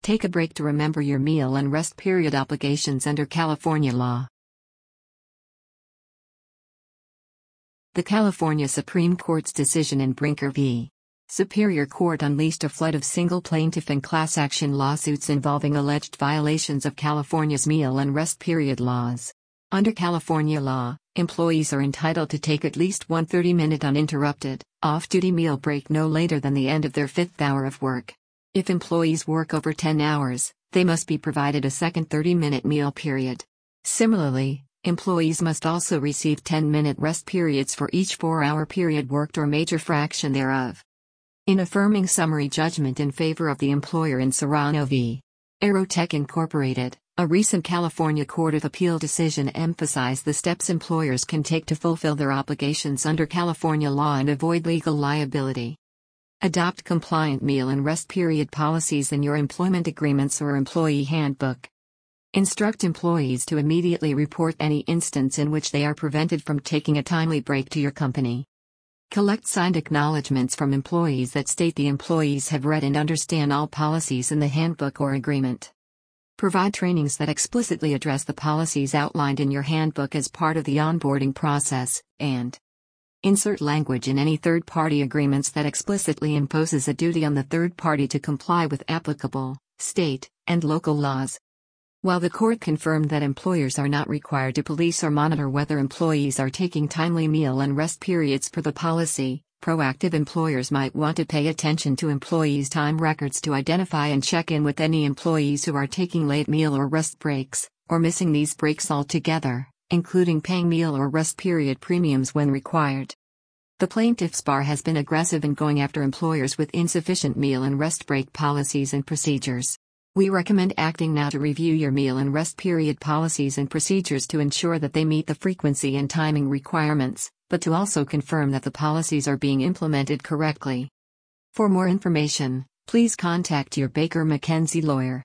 Take a break to remember your meal and rest period obligations under California law. The California Supreme Court's decision in Brinker v. Superior Court unleashed a flood of single plaintiff and class action lawsuits involving alleged violations of California's meal and rest period laws. Under California law, employees are entitled to take at least one 30-minute uninterrupted, off-duty meal break no later than the end of their fifth hour of work. If employees work over 10 hours, they must be provided a second 30-minute meal period. Similarly, employees must also receive 10-minute rest periods for each 4-hour period worked or major fraction thereof. In affirming summary judgment in favor of the employer in Serrano v. Aerotech Incorporated, a recent California Court of Appeal decision emphasized the steps employers can take to fulfill their obligations under California law and avoid legal liability. Adopt compliant meal and rest period policies in your employment agreements or employee handbook. Instruct employees to immediately report any instance in which they are prevented from taking a timely break to your company. Collect signed acknowledgments from employees that state the employees have read and understand all policies in the handbook or agreement. Provide trainings that explicitly address the policies outlined in your handbook as part of the onboarding process, and insert language in any third-party agreements that explicitly imposes a duty on the third party to comply with applicable state and local laws. While the court confirmed that employers are not required to police or monitor whether employees are taking timely meal and rest periods per the policy, proactive employers might want to pay attention to employees' time records to identify and check in with any employees who are taking late meal or rest breaks, or missing these breaks altogether, including paying meal or rest period premiums when required. The plaintiff's bar has been aggressive in going after employers with insufficient meal and rest break policies and procedures. We recommend acting now to review your meal and rest period policies and procedures to ensure that they meet the frequency and timing requirements, but to also confirm that the policies are being implemented correctly. For more information, please contact your Baker McKenzie lawyer.